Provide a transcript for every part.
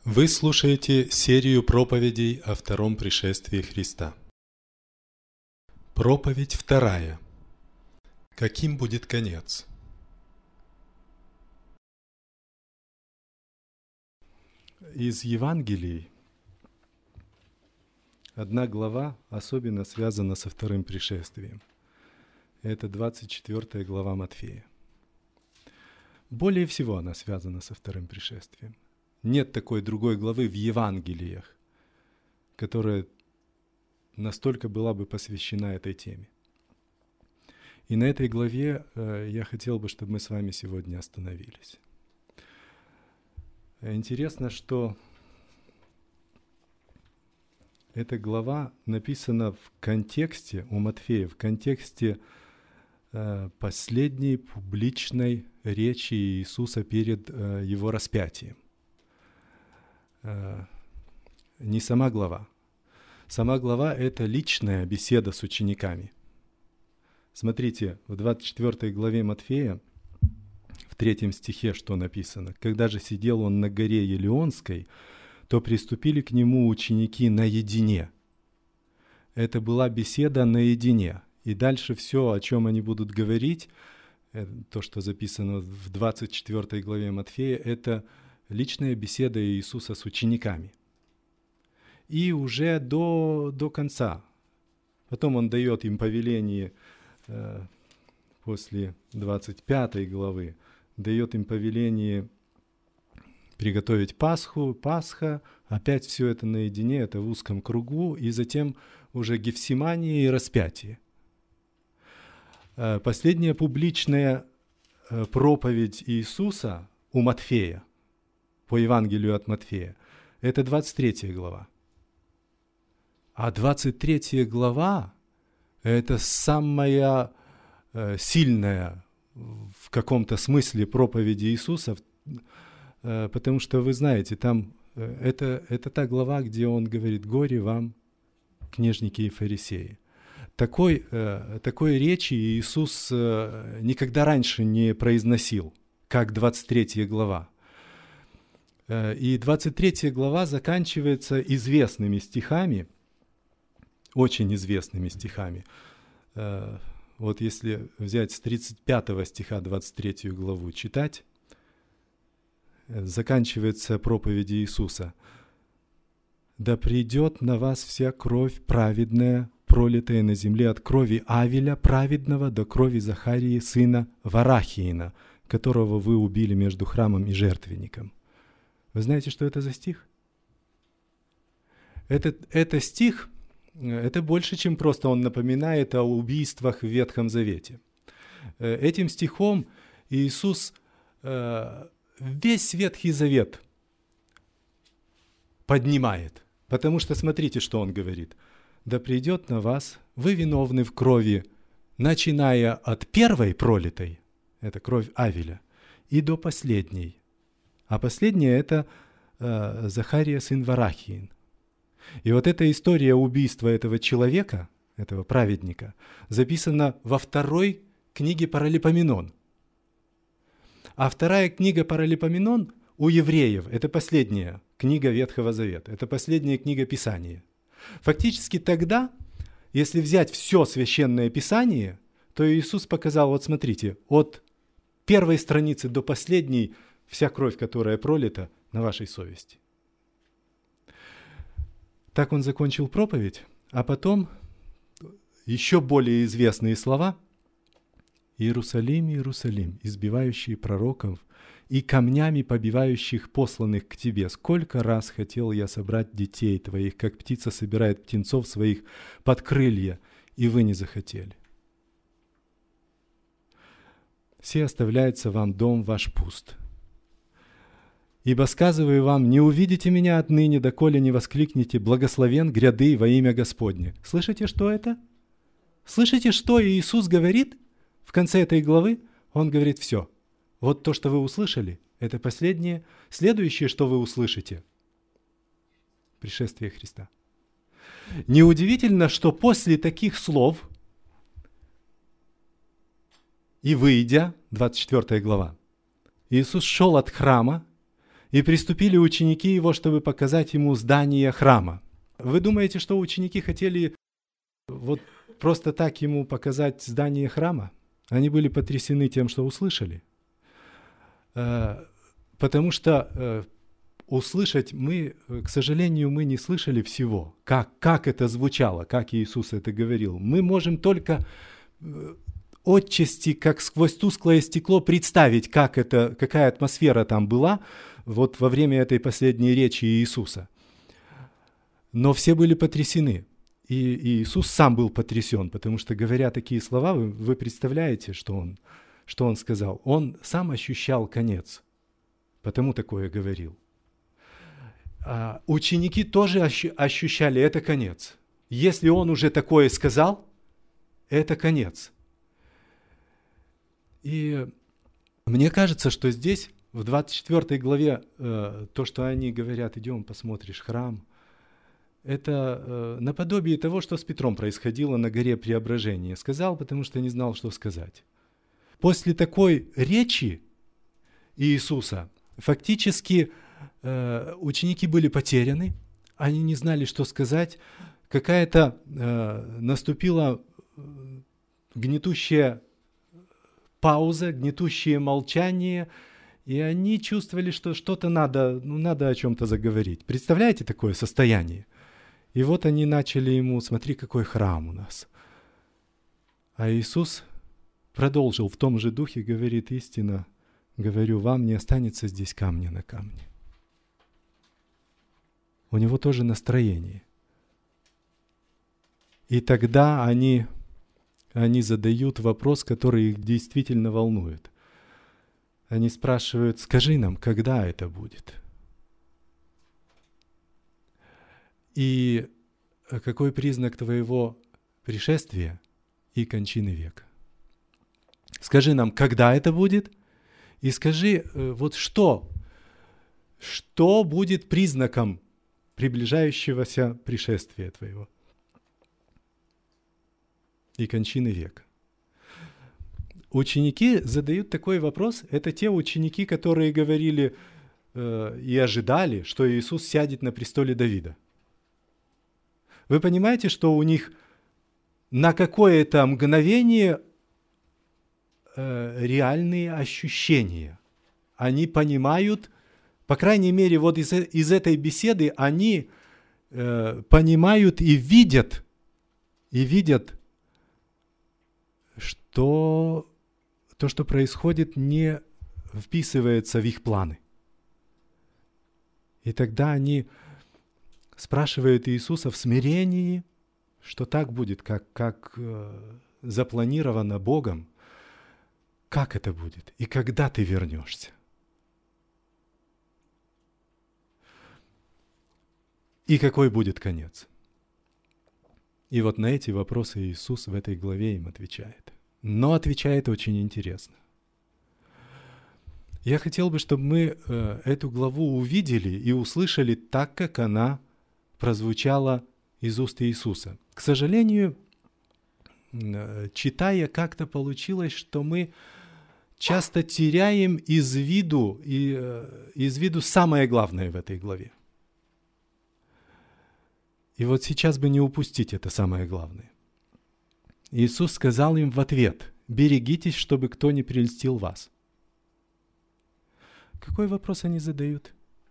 Вы слушаете серию проповедей о втором пришествии Христа. Проповедь вторая. Каким будет конец? Из Евангелий одна глава особенно связана со вторым пришествием. Это 24 глава Матфея. Более всего она связана со вторым пришествием. Нет такой другой главы в Евангелиях, которая настолько была бы посвящена этой теме. И на этой главе я хотел бы, чтобы мы с вами сегодня остановились. Интересно, что эта глава написана в контексте, у Матфея, в контексте последней публичной речи Иисуса перед Его распятием. Не сама глава. Сама глава – это личная беседа с учениками. Смотрите, в 24 главе Матфея, в 3 стихе, что написано. «Когда же сидел он на горе Елеонской, то приступили к нему ученики наедине». Это была беседа наедине. И дальше все, о чем они будут говорить, то, что записано в 24 главе Матфея, это личная беседа Иисуса с учениками. И уже до конца. Потом Он дает им повеление после 25 главы, дает им повеление приготовить Пасха, опять все это наедине, это в узком кругу, и затем уже Гефсимания и распятие. Последняя публичная проповедь Иисуса у Матфея, по Евангелию от Матфея, это 23 глава. А 23 глава – это самая сильная в каком-то смысле проповедь Иисуса, потому что вы знаете, там это та глава, где Он говорит: «Горе вам, книжники и фарисеи». Такой речи Иисус никогда раньше не произносил, как 23 глава. И 23 глава заканчивается известными стихами, очень известными стихами. Вот если взять с 35 стиха 23 главу читать, заканчивается проповедь Иисуса. «Да придет на вас вся кровь праведная, пролитая на земле от крови Авеля праведного до крови Захарии, сына Варахиина, которого вы убили между храмом и жертвенником». Вы знаете, что это за стих? Это стих, это больше, чем просто он напоминает о убийствах в Ветхом Завете. Этим стихом Иисус весь Ветхий Завет поднимает. Потому что смотрите, что Он говорит. «Да придет на вас, вы виновны в крови, начиная от первой пролитой, это кровь Авеля, и до последней». А последняя – это Захария, сын Варахиин. И вот эта история убийства этого человека, этого праведника, записана во второй книге Паралипоменон. А вторая книга Паралипоменон у евреев – это последняя книга Ветхого Завета, это последняя книга Писания. Фактически тогда, если взять все Священное Писание, то Иисус показал, вот смотрите, от первой страницы до последней вся кровь, которая пролита, на вашей совести. Так Он закончил проповедь, а потом еще более известные слова: «Иерусалим, Иерусалим, избивающий пророков и камнями побивающих посланных к тебе, сколько раз хотел я собрать детей твоих, как птица собирает птенцов своих под крылья, и вы не захотели. Се оставляется вам дом ваш пуст. Ибо сказываю вам, не увидите меня отныне, доколе не воскликнете: благословен гряды во имя Господне». Слышите, что это? Слышите, что Иисус говорит в конце этой главы? Он говорит: все. Вот то, что вы услышали, это последнее. Следующее, что вы услышите – пришествие Христа. Неудивительно, что после таких слов и выйдя, 24 глава, Иисус шел от храма, И приступили ученики его, чтобы показать ему здание храма. Вы думаете, что ученики хотели вот просто так ему показать здание храма? Они были потрясены тем, что услышали. Потому что услышать к сожалению, мы не слышали всего. Как это звучало, как Иисус это говорил. Мы можем только отчасти, как сквозь тусклое стекло, представить, какая атмосфера там была вот во время этой последней речи Иисуса. Но все были потрясены. И Иисус сам был потрясен, потому что, говоря такие слова, вы представляете, что он сказал. Он сам ощущал конец, потому такое говорил. Ученики тоже ощущали, это конец. Если он уже такое сказал, это конец. И мне кажется, что здесь, в 24 главе, то, что они говорят, идем, посмотришь храм, это наподобие того, что с Петром происходило на горе Преображения. Сказал, потому что не знал, что сказать. После такой речи Иисуса фактически ученики были потеряны, они не знали, что сказать. Какая-то наступила гнетущая пауза, гнетущее молчание, и они чувствовали, что что-то надо о чем-то заговорить. Представляете такое состояние? И вот они начали ему: смотри, какой храм у нас. А Иисус продолжил в том же духе, говорит: истинно говорю вам, не останется здесь камня на камне. У него тоже настроение. И тогда они задают вопрос, который их действительно волнует. Они спрашивают: скажи нам, когда это будет? И какой признак твоего пришествия и кончины века? Скажи нам, когда это будет? И скажи, вот что будет признаком приближающегося пришествия твоего и кончины века? Ученики задают такой вопрос. Это те ученики, которые говорили и ожидали, что Иисус сядет на престоле Давида. Вы понимаете, что у них на какое-то мгновение реальные ощущения. Они понимают, по крайней мере, вот из этой беседы они понимают и видят, что то, что происходит, не вписывается в их планы. И тогда они спрашивают Иисуса в смирении, что так будет, как запланировано Богом. Как это будет? И когда ты вернешься? И какой будет конец? И вот на эти вопросы Иисус в этой главе им отвечает. Но отвечает очень интересно. Я хотел бы, чтобы мы эту главу увидели и услышали так, как она прозвучала из уст Иисуса. К сожалению, читая, как-то получилось, что мы часто теряем из виду самое главное в этой главе. И вот сейчас бы не упустить это самое главное. Иисус сказал им в ответ: «Берегитесь, чтобы кто не прельстил вас». Какой вопрос они задают?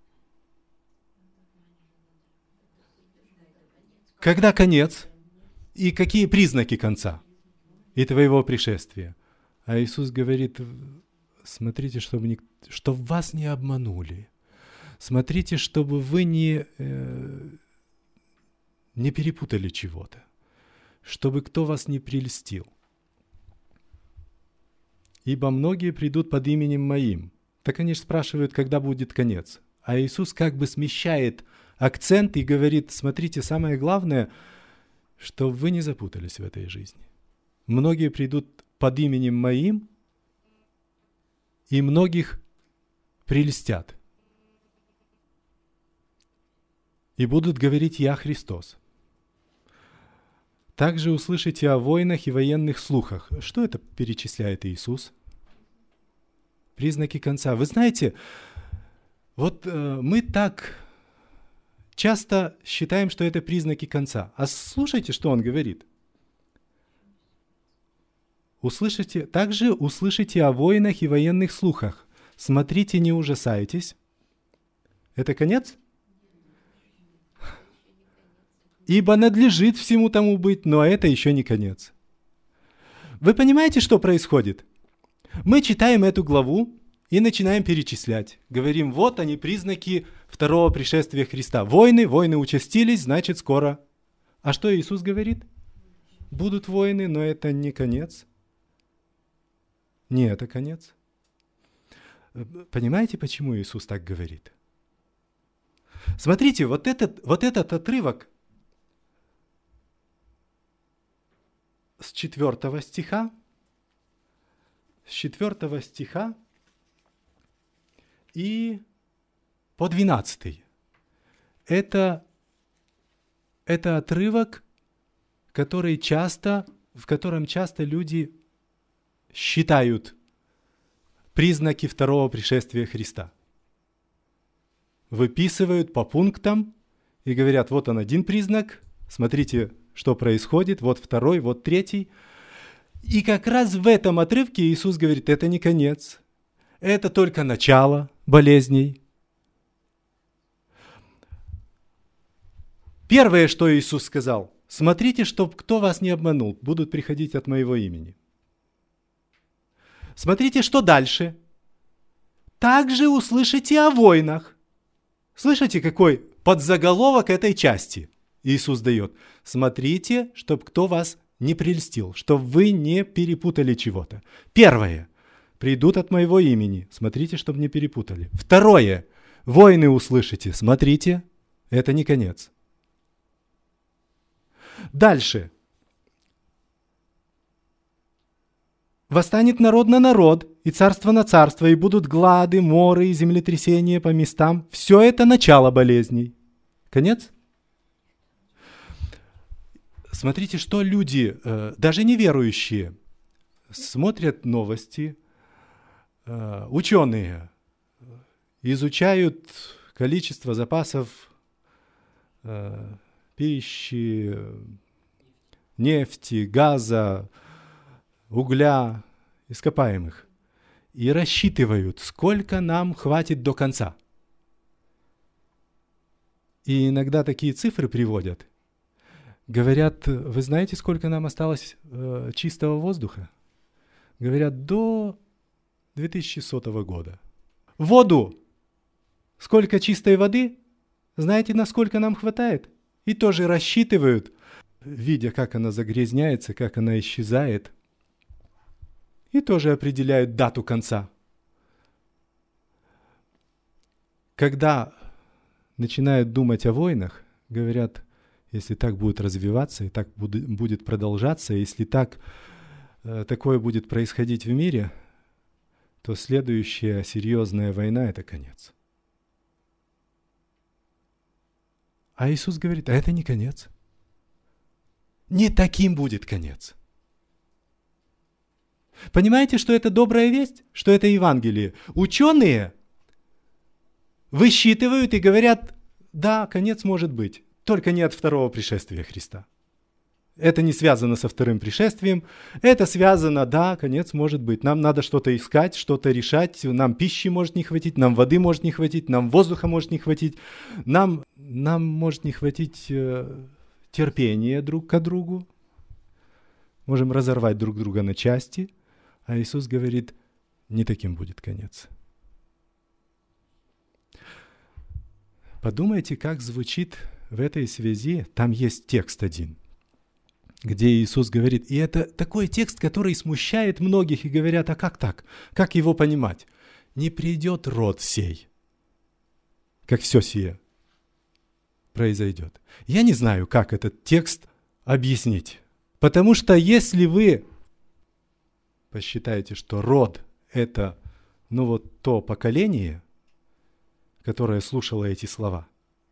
Когда конец? И какие признаки конца и твоего пришествия? А Иисус говорит: смотрите, чтобы вас не обманули. Смотрите, чтобы вы не перепутали чего-то. Чтобы кто вас не прельстил. Ибо многие придут под именем Моим. Так они же спрашивают, когда будет конец. А Иисус как бы смещает акцент и говорит: смотрите, самое главное, что вы не запутались в этой жизни. Многие придут под именем Моим, и многих прельстят. И будут говорить: «Я Христос». Также услышите о войнах и военных слухах. Что это перечисляет Иисус? Признаки конца. Вы знаете, Вот мы так часто считаем, что это признаки конца. А слушайте, что он говорит. Также услышите о войнах и военных слухах. Смотрите, не ужасайтесь. Это конец? Ибо надлежит всему тому быть, но это еще не конец. Вы понимаете, что происходит? Мы читаем эту главу и начинаем перечислять. Говорим, вот они признаки второго пришествия Христа. Войны участились, значит скоро. А что Иисус говорит? Будут войны, но это не конец. Не это конец. Понимаете, почему Иисус так говорит? Смотрите, вот этот отрывок с 4 стиха, и по 12. Это отрывок, в котором часто люди считают признаки второго пришествия Христа. Выписывают по пунктам и говорят, вот он один признак, смотрите, что происходит, вот второй, вот третий. И как раз в этом отрывке Иисус говорит, это не конец, это только начало болезней. Первое, что Иисус сказал, смотрите, чтоб кто вас не обманул, будут приходить от моего имени. Смотрите, что дальше. Также услышите о войнах. Слышите, какой подзаголовок этой части Иисус дает? Смотрите, чтоб кто вас не прельстил, чтоб вы не перепутали чего-то. Первое. Придут от моего имени. Смотрите, чтоб не перепутали. Второе. Войны услышите. Смотрите, это не конец. Дальше. Восстанет народ на народ, и царство на царство, и будут глады, моры и землетрясения по местам. Все это начало болезней. Конец? Смотрите, что люди, даже неверующие, смотрят новости, ученые изучают количество запасов пищи, нефти, газа, угля, ископаемых, и рассчитывают, сколько нам хватит до конца. И иногда такие цифры приводят. Говорят, вы знаете, сколько нам осталось чистого воздуха? Говорят, до 2100 года. Воду. Сколько чистой воды? Знаете, насколько нам хватает? И тоже рассчитывают, видя, как она загрязняется, как она исчезает. И тоже определяют дату конца. Когда начинают думать о войнах, говорят, если так будет развиваться, и так будет продолжаться, если такое будет происходить в мире, то следующая серьезная война – это конец. А Иисус говорит, а это не конец. Не таким будет конец. Понимаете, что это добрая весть? Что это Евангелие? Ученые высчитывают и говорят, да, конец может быть, только не от второго пришествия Христа. Это не связано со вторым пришествием. Это связано, да, конец может быть. Нам надо что-то искать, что-то решать. Нам пищи может не хватить, нам воды может не хватить, нам воздуха может не хватить. Нам может не хватить терпения друг к другу. Можем разорвать друг друга на части. А Иисус говорит, не таким будет конец. Подумайте, как звучит в этой связи. Там есть текст один, где Иисус говорит, и это такой текст, который смущает многих, и говорят, а как так? Как его понимать? Не придет род сей, как все сие произойдет. Я не знаю, как этот текст объяснить. Потому что если вы посчитаете, что род – это то поколение, которое слушало эти слова,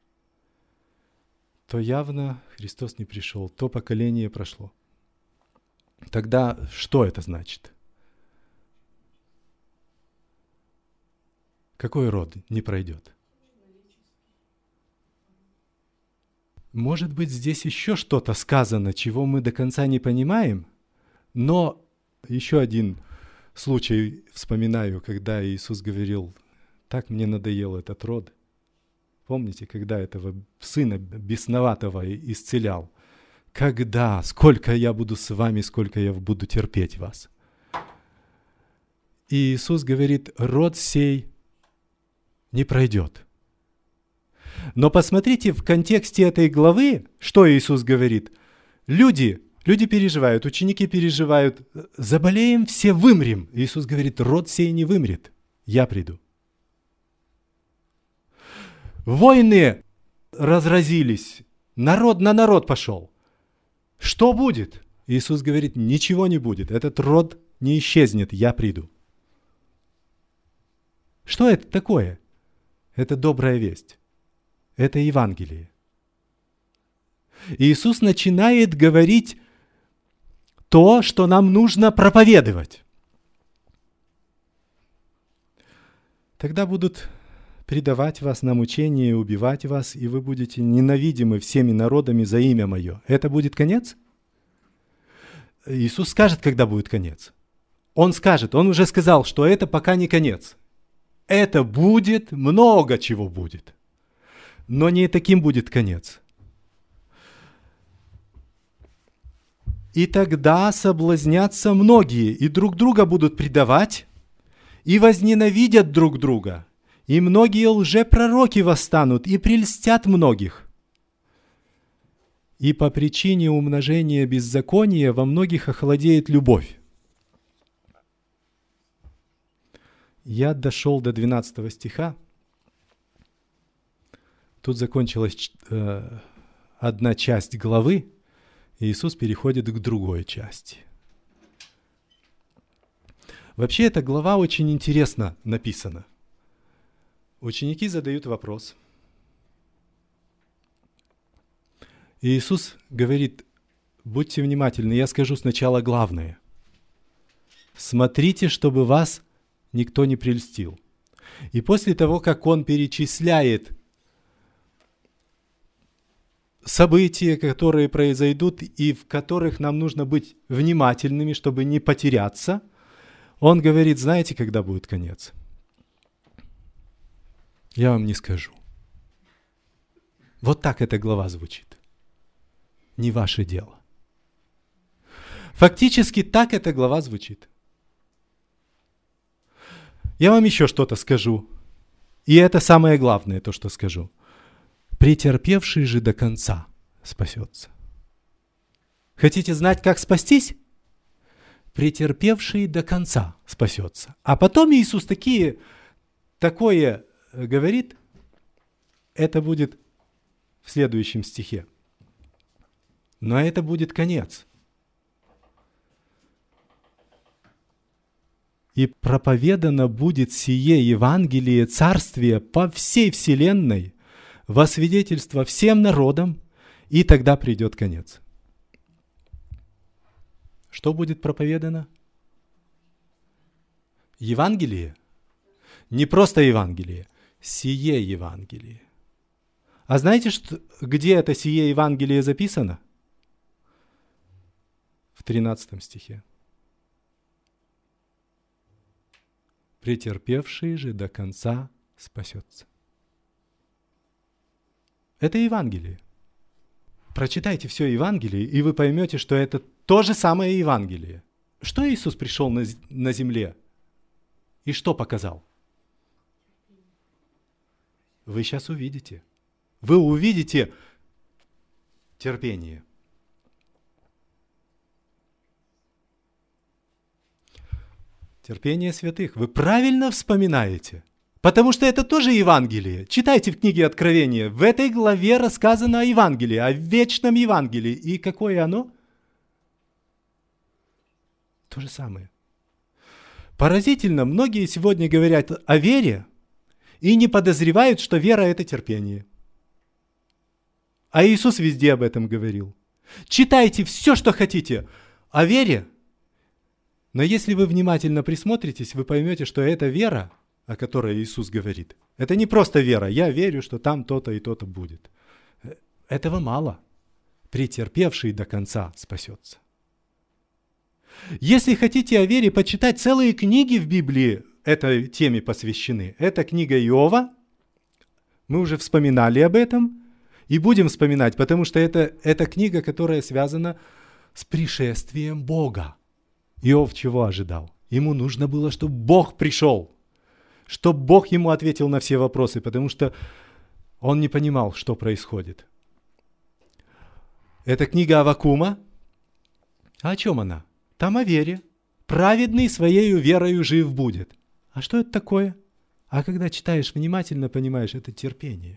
то явно Христос не пришел, то поколение прошло. Тогда что это значит? Какой род не пройдет? Может быть, здесь еще что-то сказано, чего мы до конца не понимаем, но еще один случай вспоминаю, когда Иисус говорил: «Так мне надоел этот род». Помните, когда этого сына бесноватого исцелял? «Когда? Сколько я буду с вами, сколько я буду терпеть вас?» И Иисус говорит: «Род сей не пройдет». Но посмотрите в контексте этой главы, что Иисус говорит. Люди переживают, ученики переживают. Заболеем, все вымрем. Иисус говорит: род сей не вымрет, я приду. Войны разразились, народ на народ пошел. Что будет? Иисус говорит: ничего не будет, этот род не исчезнет, я приду. Что это такое? Это добрая весть. Это Евангелие. Иисус начинает говорить то, что нам нужно проповедовать. Тогда будут предавать вас на мучение, убивать вас, и вы будете ненавидимы всеми народами за имя Мое. Это будет конец? Иисус скажет, когда будет конец. Он скажет, Он уже сказал, что это пока не конец. Это будет, много чего будет. Но не таким будет конец. И тогда соблазнятся многие, и друг друга будут предавать, и возненавидят друг друга. И многие лжепророки восстанут, и прельстят многих. И по причине умножения беззакония во многих охладеет любовь. Я дошел до 12 стиха. Тут закончилась одна часть главы, и Иисус переходит к другой части. Вообще, эта глава очень интересно написана. Ученики задают вопрос. И Иисус говорит: будьте внимательны, я скажу сначала главное. Смотрите, чтобы вас никто не прельстил. И после того, как Он перечисляет события, которые произойдут и в которых нам нужно быть внимательными, чтобы не потеряться, Он говорит: знаете, когда будет конец? Я вам не скажу. Вот так эта глава звучит. Не ваше дело. Фактически так эта глава звучит. Я вам еще что-то скажу. И это самое главное, то, что скажу. Претерпевший же до конца спасется. Хотите знать, как спастись? Претерпевший до конца спасется. А потом Иисус такое говорит, это будет в следующем стихе. Но это будет конец. И проповедано будет сие Евангелие Царствия по всей вселенной, во свидетельство всем народам, и тогда придет конец. Что будет проповедано? Евангелие? Не просто Евангелие, сие Евангелие. А знаете, где это сие Евангелие записано? В 13 стихе. Претерпевший же до конца спасется. Это Евангелие. Прочитайте все Евангелие, и вы поймете, что это то же самое Евангелие. Что Иисус пришел на земле? И что показал? Вы сейчас увидите. Вы увидите терпение. Терпение святых. Вы правильно вспоминаете. Потому что это тоже Евангелие. Читайте в книге Откровения. В этой главе рассказано о Евангелии, о вечном Евангелии. И какое оно? То же самое. Поразительно, многие сегодня говорят о вере и не подозревают, что вера – это терпение. А Иисус везде об этом говорил. Читайте все, что хотите о вере, но если вы внимательно присмотритесь, вы поймете, что эта вера о которой Иисус говорит. Это не просто вера. Я верю, что там то-то и то-то будет. Этого мало. Претерпевший до конца спасется. Если хотите о вере почитать, целые книги в Библии этой теме посвящены. Это книга Иова. Мы уже вспоминали об этом и будем вспоминать, потому что это книга, которая связана с пришествием Бога. Иов чего ожидал? Ему нужно было, чтобы Бог пришел, чтобы Бог ему ответил на все вопросы, потому что он не понимал, что происходит. Это книга Аввакума. А о чем она? Там о вере. Праведный своею верою жив будет. А что это такое? А когда читаешь внимательно, понимаешь, это терпение.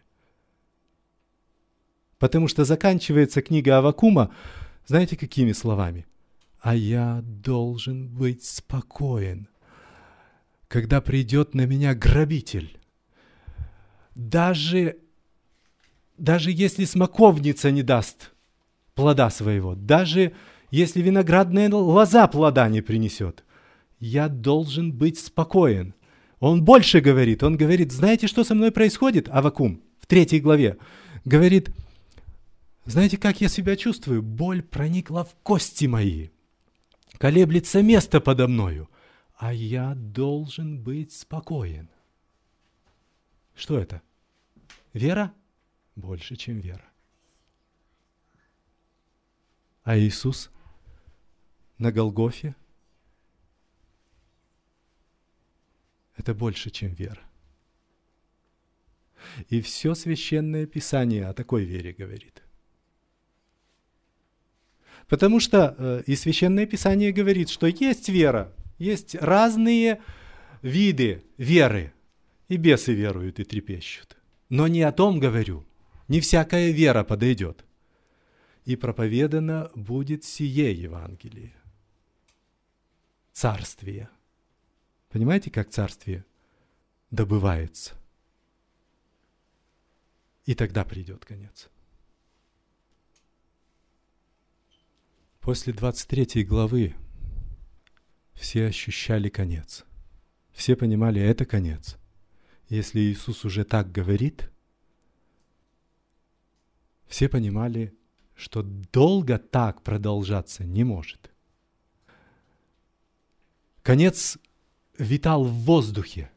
Потому что заканчивается книга Аввакума, знаете, какими словами? А я должен быть спокоен, когда придет на меня грабитель. Даже если смоковница не даст плода своего, даже если виноградная лоза плода не принесет, я должен быть спокоен. Он больше говорит, он говорит, знаете, что со мной происходит? Аввакум в 3 главе говорит, знаете, как я себя чувствую? Боль проникла в кости мои, колеблется место подо мною, а я должен быть спокоен. Что это? Вера? Больше, чем вера. А Иисус на Голгофе – это больше, чем вера. И все Священное Писание о такой вере говорит. Потому что и Священное Писание говорит, что есть вера, есть разные виды веры. И бесы веруют и трепещут. Но не о том говорю. Не всякая вера подойдет. И проповедано будет сие Евангелие. Царствие. Понимаете, как царствие добывается? И тогда придет конец. После 23 главы все ощущали конец. Все понимали, это конец. Если Иисус уже так говорит, все понимали, что долго так продолжаться не может. Конец витал в воздухе.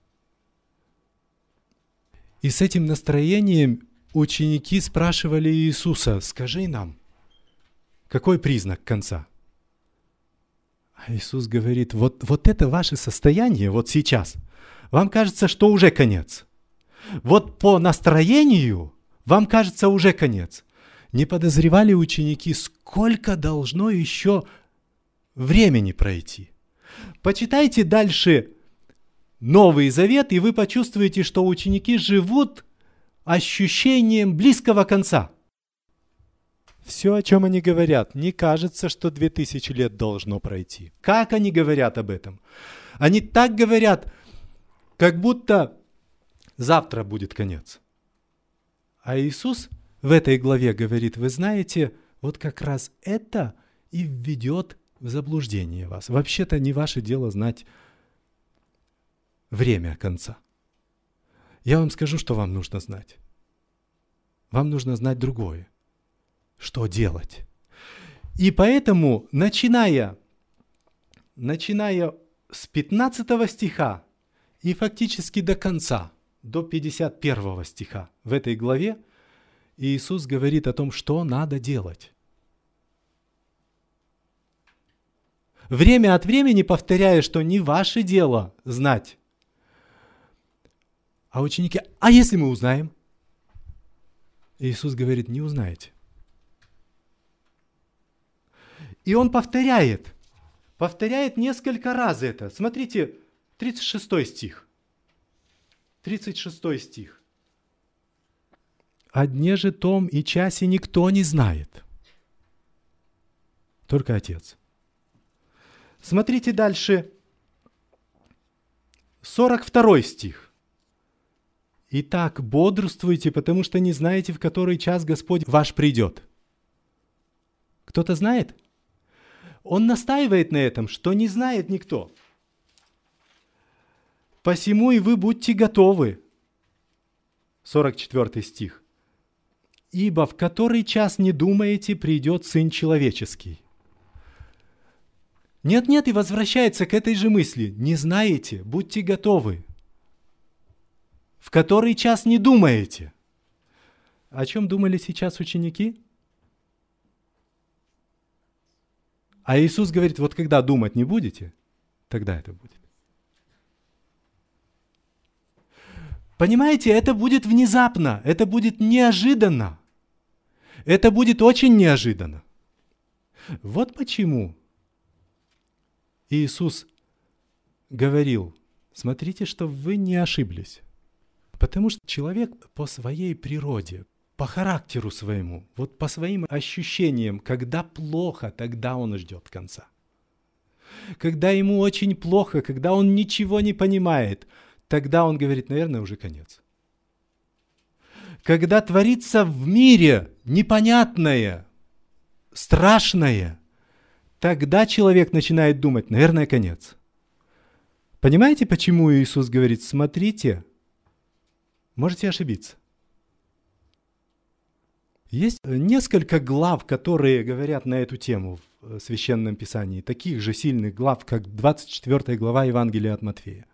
И с этим настроением ученики спрашивали Иисуса, скажи нам, какой признак конца? А Иисус говорит, вот это ваше состояние, вот сейчас, вам кажется, что уже конец. Вот по настроению вам кажется уже конец. Не подозревали ученики, сколько должно еще времени пройти. Почитайте дальше Новый Завет, и вы почувствуете, что ученики живут ощущением близкого конца. Все, о чем они говорят, не кажется, что 2000 лет должно пройти. Как они говорят об этом? Они так говорят, как будто завтра будет конец. А Иисус в этой главе говорит, вы знаете, вот как раз это и введет в заблуждение вас. Вообще-то не ваше дело знать время конца. Я вам скажу, что вам нужно знать. Вам нужно знать другое. Что делать? И поэтому, начиная с 15 стиха и фактически до конца, до 51 стиха в этой главе, Иисус говорит о том, что надо делать. Время от времени повторяя, что не ваше дело знать. А ученики, а если мы узнаем? Иисус говорит, не узнаете. И Он повторяет несколько раз это. Смотрите, 36 стих. 36 стих. «О дне же том и часе никто не знает, только Отец». Смотрите дальше, 42 стих. «Итак, бодрствуйте, потому что не знаете, в который час Господь ваш придет». Кто-то знает? Он настаивает на этом, что не знает никто. Посему и вы будьте готовы. 44 стих. Ибо в который час не думаете, придет Сын Человеческий. Нет, и возвращается к этой же мысли. Не знаете, будьте готовы. В который час не думаете. О чем думали сейчас ученики? А Иисус говорит, вот когда думать не будете, тогда это будет. Понимаете, это будет внезапно, это будет неожиданно. Это будет очень неожиданно. Вот почему Иисус говорил, смотрите, что вы не ошиблись. Потому что человек по своей природе, по характеру своему, вот по своим ощущениям, когда плохо, тогда он ждет конца. Когда ему очень плохо, когда он ничего не понимает, тогда он говорит, наверное, уже конец. Когда творится в мире непонятное, страшное, тогда человек начинает думать, наверное, конец. Понимаете, почему Иисус говорит, смотрите, можете ошибиться. Есть несколько глав, которые говорят на эту тему в Священном Писании, таких же сильных глав, как 24 глава Евангелия от Матфея.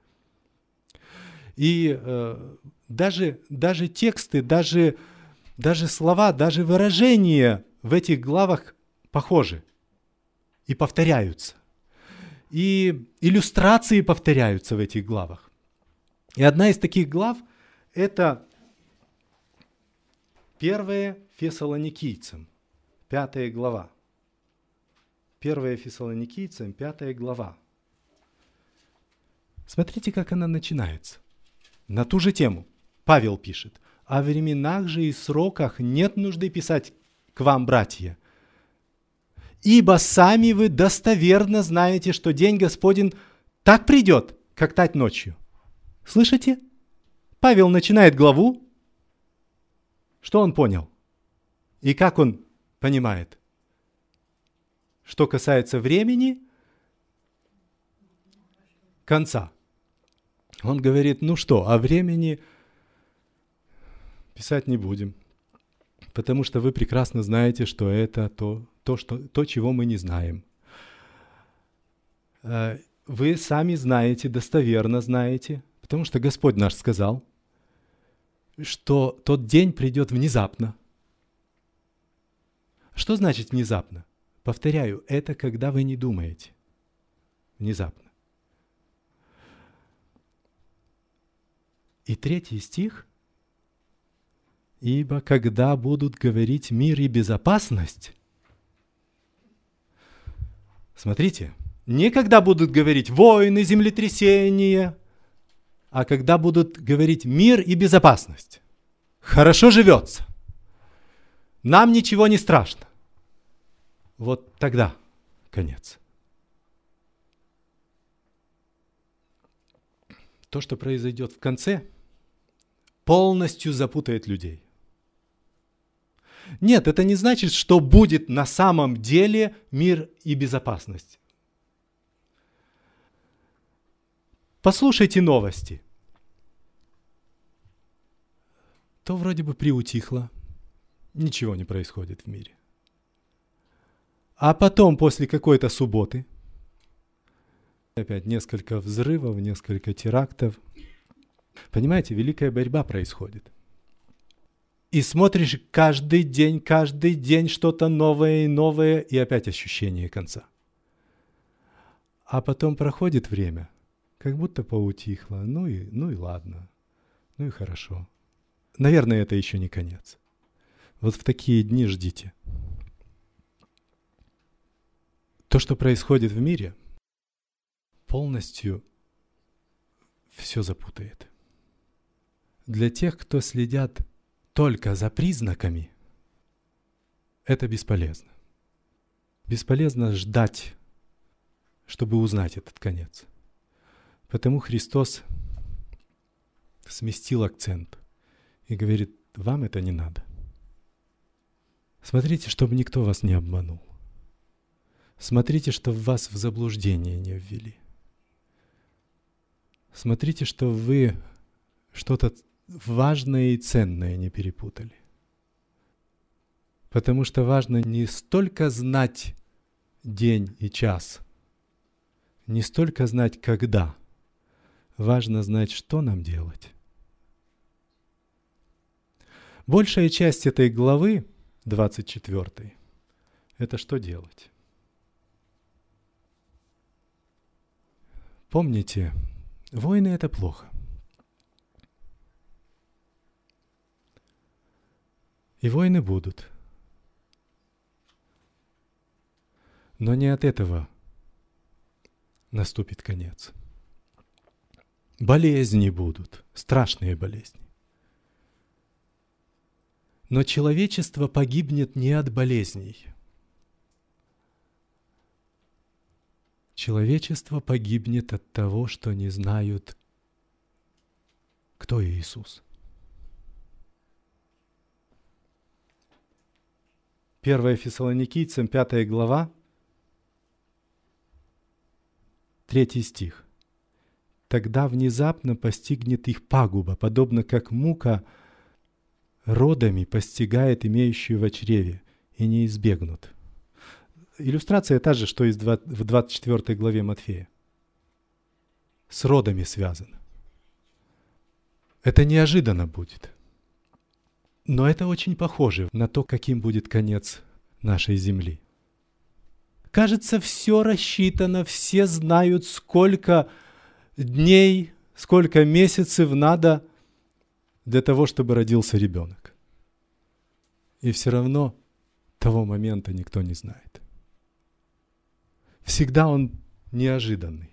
И даже тексты, даже слова, даже выражения в этих главах похожи и повторяются. И иллюстрации повторяются в этих главах. И одна из таких глав – это 1 Фессалоникийцам, 5 глава. 1 Фессалоникийцам, 5 глава. Смотрите, как она начинается. На ту же тему Павел пишет. «О временах же и сроках нет нужды писать к вам, братья, ибо сами вы достоверно знаете, что день Господень так придет, как тать ночью». Слышите? Павел начинает главу. Что он понял? И как он понимает? Что касается времени, конца. Он говорит, ну что, о времени писать не будем, потому что вы прекрасно знаете, что это то, чего мы не знаем. Вы сами знаете, достоверно знаете, потому что Господь наш сказал, что тот день придет внезапно. Что значит внезапно? Повторяю, это когда вы не думаете. Внезапно. И 3 стих. «Ибо когда будут говорить мир и безопасность...» Смотрите, не когда будут говорить войны, землетрясения, а когда будут говорить мир и безопасность. Хорошо живется. Нам ничего не страшно. Вот тогда конец. То, что произойдет в конце, полностью запутает людей. Нет, это не значит, что будет на самом деле мир и безопасность. Послушайте новости. То вроде бы приутихло, ничего не происходит в мире. А потом, после какой-то субботы, опять несколько взрывов, несколько терактов. Понимаете, великая борьба происходит. И смотришь каждый день что-то новое и новое, и опять ощущение конца. А потом проходит время, как будто поутихло. Ну и ладно, ну и хорошо. Наверное, это еще не конец. Вот в такие дни ждите. То, что происходит в мире, полностью все запутает. Для тех, кто следят только за признаками, это бесполезно. Бесполезно ждать, чтобы узнать этот конец. Потому Христос сместил акцент и говорит, вам это не надо. Смотрите, чтобы никто вас не обманул. Смотрите, чтобы вас в заблуждение не ввели. смотрите, что вы что-то важное и ценное не перепутали. Потому что важно не столько знать день и час, не столько знать когда. Важно знать, что нам делать. Большая часть этой главы, 24, это что делать? Помните, войны — это плохо. И войны будут. Но не от этого наступит конец. Болезни будут, страшные болезни. Но человечество погибнет не от болезней. Человечество погибнет от того, что не знают, кто Иисус. 1 Фессалоникийцам, 5 глава, 3 стих. «Тогда внезапно постигнет их пагуба, подобно как мука родами постигает имеющую в чреве, и не избегнут». Иллюстрация та же, что и в 24 главе Матфея. С родами связано. Это неожиданно будет. Но это очень похоже на то, каким будет конец нашей земли. Кажется, все рассчитано, все знают, сколько дней, сколько месяцев надо для того, чтобы родился ребенок. И все равно того момента никто не знает. Всегда он неожиданный.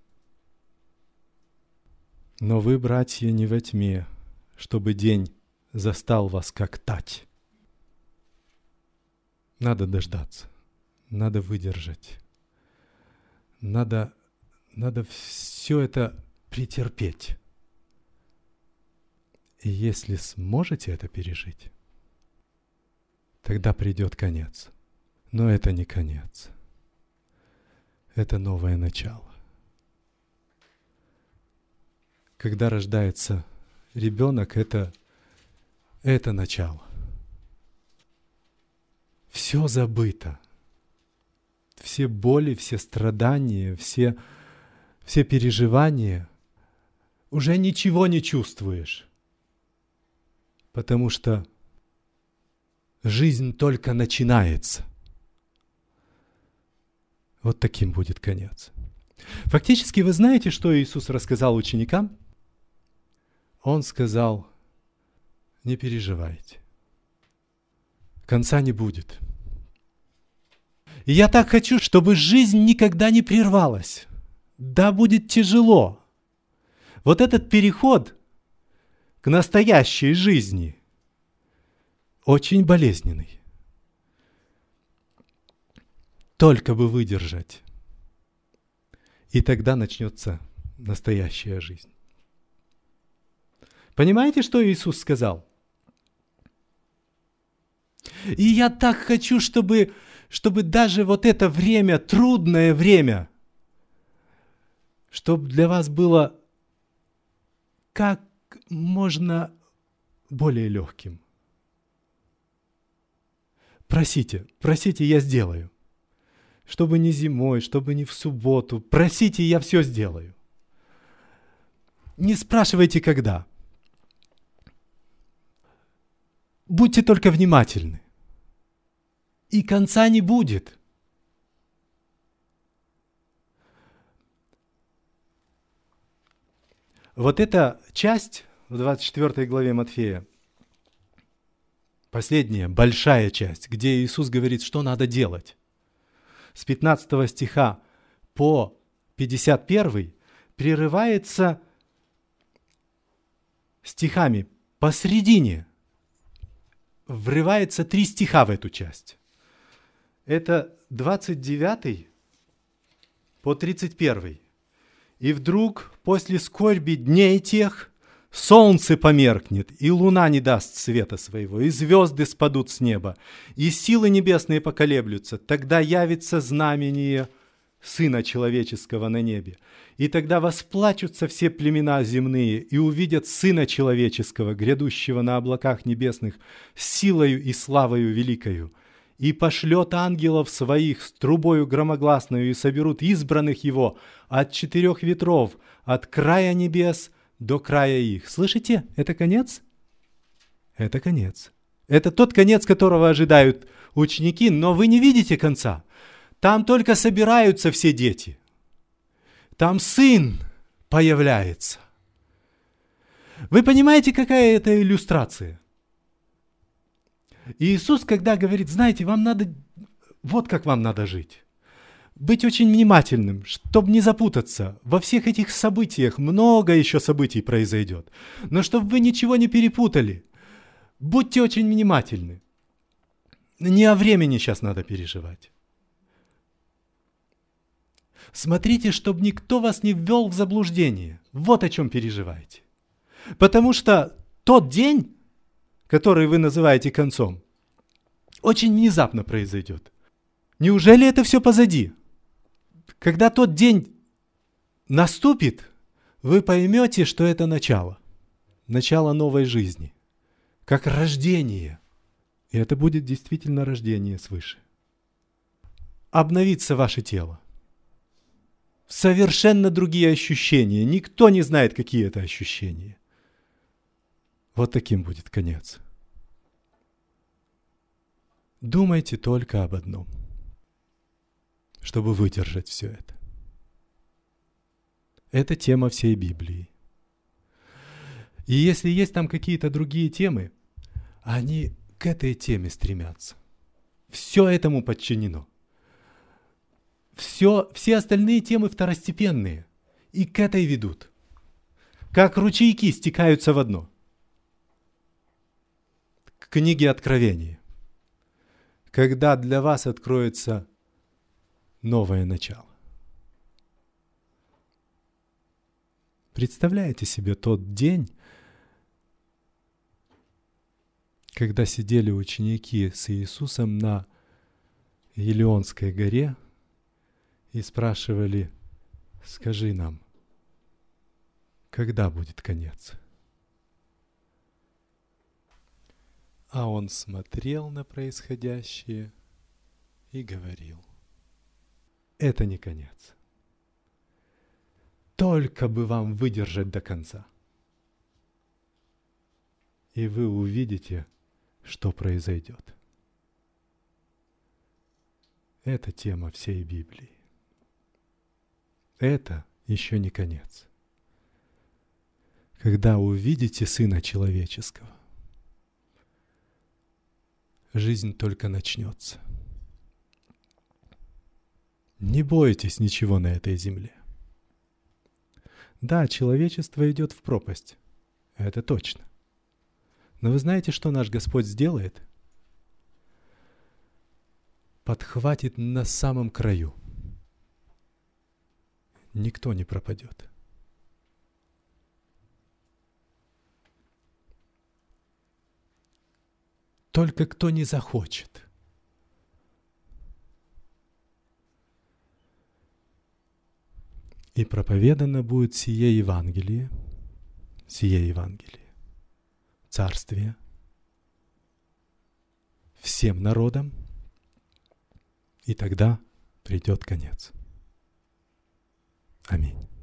Но вы, братья, не во тьме, чтобы день застал вас как тать. Надо дождаться, надо выдержать, надо все это претерпеть. И если сможете это пережить, тогда придет конец. Но это не конец. Это новое начало. Когда рождается ребенок, это начало. Все забыто. Все боли, все страдания, все переживания. Уже ничего не чувствуешь. Потому что жизнь только начинается. Вот таким будет конец. Фактически, вы знаете, что Иисус рассказал ученикам? Он сказал: не переживайте. Конца не будет. И я так хочу, чтобы жизнь никогда не прервалась. Да, будет тяжело. Вот этот переход к настоящей жизни очень болезненный. Только бы выдержать. И тогда начнется настоящая жизнь. Понимаете, что Иисус сказал? И я так хочу, чтобы даже вот это время, трудное время, чтобы для вас было как можно более легким. Просите, я сделаю. Чтобы не зимой, чтобы не в субботу. Просите, я все сделаю. Не спрашивайте, когда. Будьте только внимательны. И конца не будет. Вот эта часть в 24 главе Матфея, последняя, большая часть, где Иисус говорит, что надо делать. С 15 стиха по 51 прерывается стихами. Посредине врывается 3 стиха в эту часть. Это 29 по 31. «И вдруг после скорби дней тех солнце померкнет, и луна не даст света своего, и звезды спадут с неба, и силы небесные поколеблются. Тогда явится знамение Сына Человеческого на небе. И тогда восплачутся все племена земные и увидят Сына Человеческого, грядущего на облаках небесных, с силою и славою великою. И пошлет ангелов своих с трубою громогласною, и соберут избранных Его от 4 ветров, от края небес до края их». Слышите? Это конец? Это конец. Это тот конец, которого ожидают ученики, но вы не видите конца. Там только собираются все дети. Там Сын появляется. Вы понимаете, какая это иллюстрация? Иисус, когда говорит: знаете, вам надо, вот как вам надо жить. Быть очень внимательным, чтобы не запутаться. Во всех этих событиях много еще событий произойдет. Но чтобы вы ничего не перепутали, будьте очень внимательны. Не о времени сейчас надо переживать. Смотрите, чтобы никто вас не ввел в заблуждение. Вот о чем переживайте. Потому что тот день, который вы называете концом, очень внезапно произойдет. Неужели это все позади? Когда тот день наступит, вы поймете, что это начало. Начало новой жизни. Как рождение. И это будет действительно рождение свыше. Обновится ваше тело. Совершенно другие ощущения. Никто не знает, какие это ощущения. Вот таким будет конец. Думайте только об одном, чтобы выдержать все это. Это тема всей Библии. И если есть там какие-то другие темы, они к этой теме стремятся. Все этому подчинено. Все остальные темы второстепенные и к этой ведут. Как ручейки стекаются в одно. К книге Откровения. Когда для вас откроется новое начало. Представляете себе тот день, когда сидели ученики с Иисусом на Елеонской горе и спрашивали: скажи нам, когда будет конец? А он смотрел на происходящее и говорил: это не конец. Только бы вам выдержать до конца. И вы увидите, что произойдет. Это тема всей Библии. Это еще не конец. Когда увидите Сына Человеческого, жизнь только начнется. Не бойтесь ничего на этой земле. Да, человечество идет в пропасть. Это точно. Но вы знаете, что наш Господь сделает? Подхватит на самом краю. Никто не пропадет. Только кто не захочет. И проповедано будет сие Евангелие, Царствие, всем народам, и тогда придет конец. Аминь.